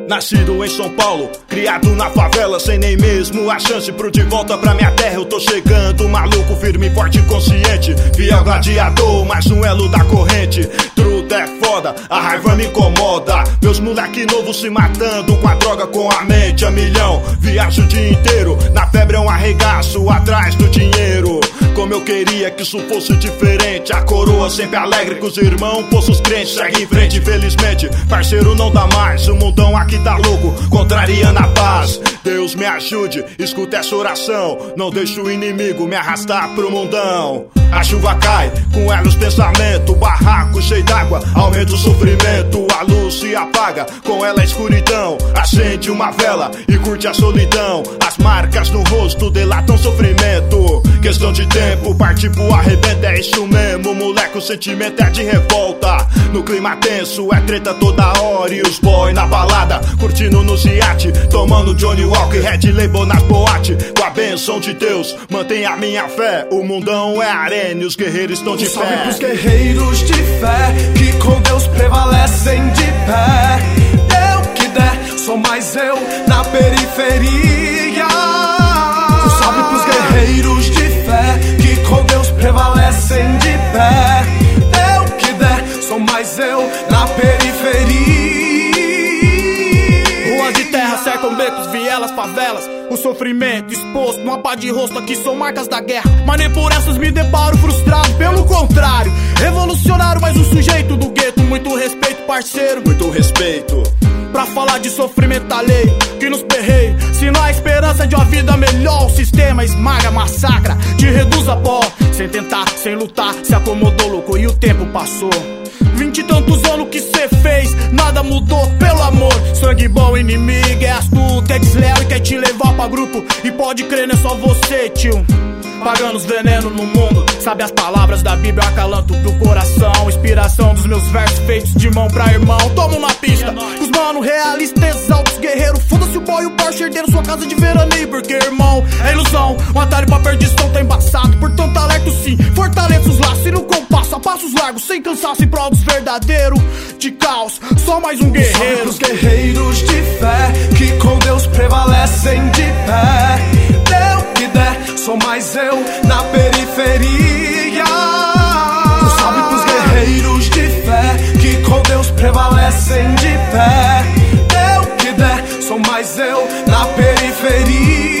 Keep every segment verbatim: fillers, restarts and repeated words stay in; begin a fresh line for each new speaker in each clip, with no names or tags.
Nascido em São Paulo, criado na favela, sem nem mesmo a chance pro de volta pra minha terra. Eu tô chegando, maluco, firme, forte e consciente, fiel gladiador, mais um elo da corrente. Truta é foda, a raiva me incomoda. Meus moleque novo se matando com a droga, com a mente a milhão. Viajo o dia inteiro, na febre é um arregaço, atrás do dinheiro. Como eu queria que isso fosse diferente. A coroa sempre alegre com os irmãos, poços crentes, segue em frente. Infelizmente, parceiro não dá mais, o mundão aqui tá louco, contrariando a paz. Deus me ajude, escuta essa oração, não deixe o inimigo me arrastar pro mundão. A chuva cai, com ela os pensamentos, barraco cheio d'água, aumenta o sofrimento. A luz se apaga, com ela a escuridão. Acende uma vela e curte a solidão. As marcas no rosto delatam sofrimento. Questão de tempo, partir pro arrebento, é isso mesmo, moleque, o sentimento é de revolta. No clima tenso, é treta toda hora. E os boy na balada, curtindo no iate, tomando Johnny Walker, Red Label nas boate. Com a benção de Deus, mantém a minha fé. O mundão é arena e os guerreiros estão de
um
pé.
Salve pros guerreiros de fé, que com Deus prevalecem de pé. Dê o que der, sou mais eu na periferia. Um salve pros guerreiros de fé, que com Deus prevalecem de pé. Dê o que der, sou mais eu na periferia.
Ruas de terra cercam becos, vielas, favelas. O sofrimento exposto, no pá de rosto, aqui são marcas da guerra. Mas nem por essas me deparo frustrado, pelo contrário, revolucionário, mas um sujeito do gueto. Muito respeito, parceiro,
muito respeito.
Pra falar de sofrimento alheio, que nos perreia. Se não há esperança de uma vida melhor, o sistema esmaga, massacra, te reduz a pó. Sem tentar, sem lutar, se acomodou, louco, e o tempo passou. Vinte e tantos anos que cê fez, nada mudou, pelo amor. Sangue bom, inimigo, é astuto, é desleal e quer te levar pra grupo. E pode crer, não é só você, tio, pagando os venenos no mundo. Sabe as palavras da Bíblia, eu acalanto pro coração. Inspiração dos meus versos feitos de mão pra irmão. Toma uma pista, os mano realistas, exaltos, guerreiro. Foda-se o boy, o Porsche, herdeiro, sua casa de veraneio. Porque, irmão, é ilusão, um atalho pra perdição tá embaçado. Portanto, alerto sim, fortaleça os laços e no compasso, a passos largos, sem cansaço em prol dos verdadeiros. De caos, só mais um guerreiro.
Salve pros guerreiros de fé, que com Deus prevalecem de pé. Dê o que der, sou mais eu na periferia. Um salve pros guerreiros de fé, que com Deus prevalecem de pé. Dê o que der, sou mais eu na periferia.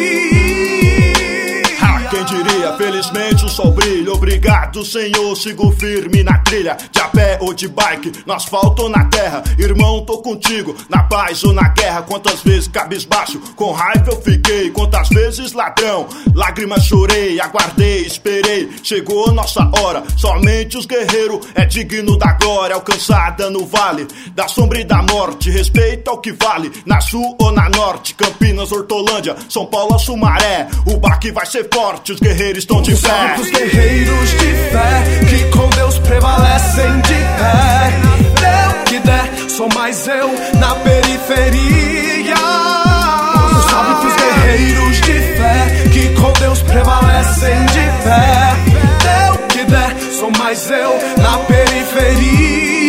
Ah, quem diria, felizmente o sol brilha. Obrigado, Senhor, sigo firme na trilha. De a pé ou de bike, no asfalto ou na terra. Irmão, tô contigo, na paz ou na guerra. Quantas vezes cabisbaixo, com raiva eu fiquei. Quantas vezes ladrão, lágrimas chorei. Aguardei, esperei, chegou nossa hora. Somente os guerreiros é digno da glória. Alcançada no vale da sombra e da morte. Respeito ao que vale, na sul ou na norte. Campinas, Hortolândia, São Paulo, Sumaré. O baque vai ser forte, os guerreiros estão de
Um salve
pé.
pros guerreiros de fé, que com Deus prevalecem de pé. Dê o que der, sou mais eu na periferia. Um salve pros guerreiros de fé, que com Deus prevalecem de pé. Dê o que der, sou mais eu na periferia.